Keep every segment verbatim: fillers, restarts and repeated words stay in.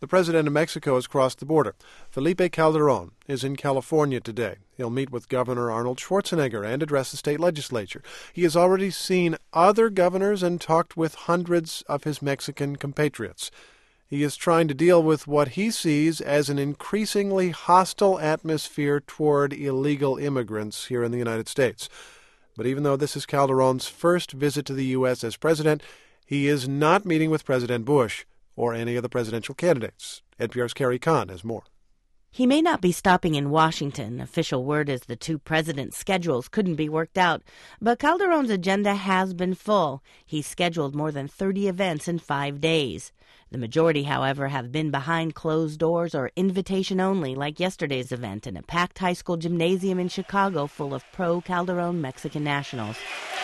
The president of Mexico has crossed the border. Felipe Calderon is in California today. He'll meet with Governor Arnold Schwarzenegger and address the state legislature. He has already seen other governors and talked with hundreds of his Mexican compatriots. He is trying to deal with what he sees as an increasingly hostile atmosphere toward illegal immigrants here in the United States. But even though this is Calderon's first visit to the U S as president, he is not meeting with President Bush or any of the presidential candidates. N P R's Carrie Kahn has more. He may not be stopping in Washington. Official word is the two presidents' schedules couldn't be worked out. But Calderon's agenda has been full. He's scheduled more than thirty events in five days. The majority, however, have been behind closed doors or invitation only, like yesterday's event in a packed high school gymnasium in Chicago full of pro-Calderon Mexican nationals.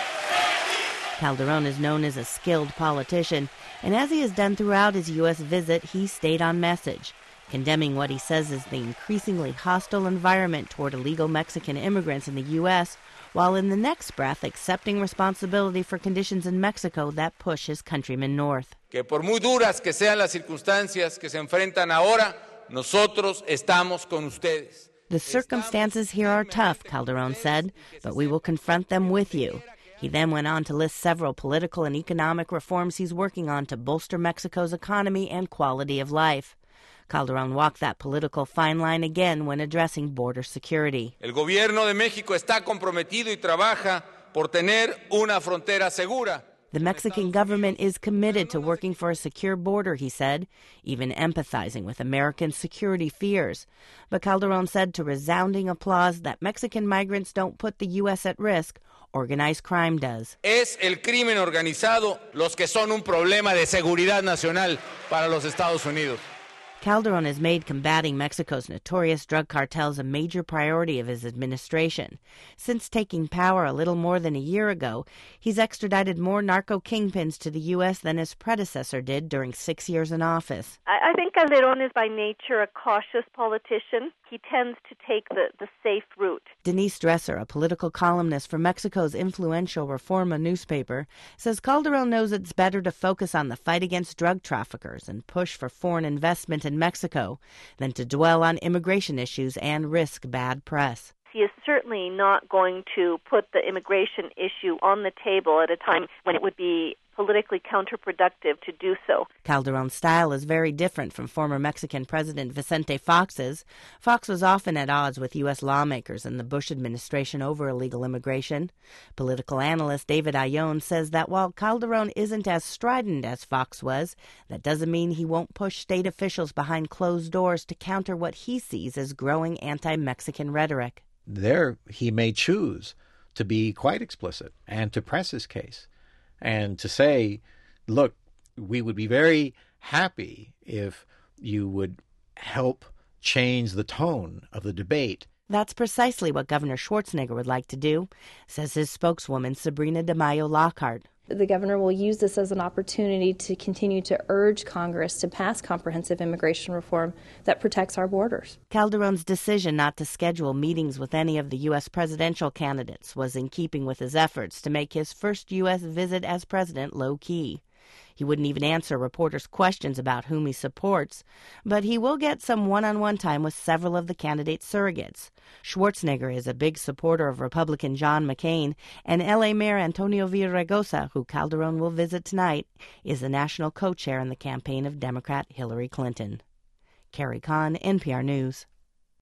Calderon is known as a skilled politician, and as he has done throughout his U S visit, he stayed on message, condemning what he says is the increasingly hostile environment toward illegal Mexican immigrants in the U S, while in the next breath accepting responsibility for conditions in Mexico that push his countrymen north. Que por muy duras que sean las circunstancias que se enfrentan ahora, nosotros estamos con ustedes. The circumstances here are tough, Calderon said, but we will confront them with you. He then went on to list several political and economic reforms he's working on to bolster Mexico's economy and quality of life. Calderon walked that political fine line again when addressing border security. El gobierno de México está comprometido y trabaja por tener una frontera segura. The Mexican government is committed to working for a secure border, he said, even empathizing with American security fears. But Calderon said to resounding applause that Mexican migrants don't put the U S at risk. Organized crime does. Es el crimen organizado los que son un problema de seguridad nacional para los Estados Unidos. Calderon has made combating Mexico's notorious drug cartels a major priority of his administration. Since taking power a little more than a year ago, he's extradited more narco kingpins to the U S than his predecessor did during six years in office. I, I think Calderon is by nature a cautious politician. He tends to take the, the safe route. Denise Dresser, a political columnist for Mexico's influential Reforma newspaper, says Calderon knows it's better to focus on the fight against drug traffickers and push for foreign investment in Mexico than to dwell on immigration issues and risk bad press. He is certainly not going to put the immigration issue on the table at a time when it would be politically counterproductive to do so. Calderon's style is very different from former Mexican President Vicente Fox's. Fox was often at odds with U S lawmakers and the Bush administration over illegal immigration. Political analyst David Ayllón says that while Calderon isn't as strident as Fox was, that doesn't mean he won't push state officials behind closed doors to counter what he sees as growing anti-Mexican rhetoric. There he may choose to be quite explicit and to press his case and to say, look, we would be very happy if you would help change the tone of the debate. That's precisely what Governor Schwarzenegger would like to do, says his spokeswoman Sabrina de Mayo Lockhart. The governor will use this as an opportunity to continue to urge Congress to pass comprehensive immigration reform that protects our borders. Calderon's decision not to schedule meetings with any of the U S presidential candidates was in keeping with his efforts to make his first U S visit as president low-key. He wouldn't even answer reporters' questions about whom he supports, but he will get some one-on-one time with several of the candidates' surrogates. Schwarzenegger is a big supporter of Republican John McCain, and L A Mayor Antonio Villaraigosa, who Calderon will visit tonight, is the national co-chair in the campaign of Democrat Hillary Clinton. Carrie Kahn, N P R News.